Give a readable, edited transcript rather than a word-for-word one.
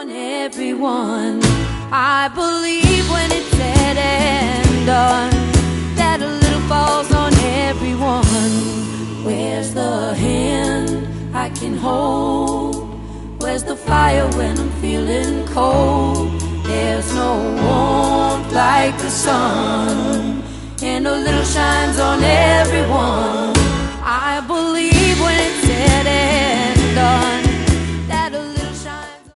on everyone. I believe when it's said and done that a little falls on everyone. Where's the hand I can hold? Where's the fire when I'm feeling cold? There's no warmth like the sun, and a little shines on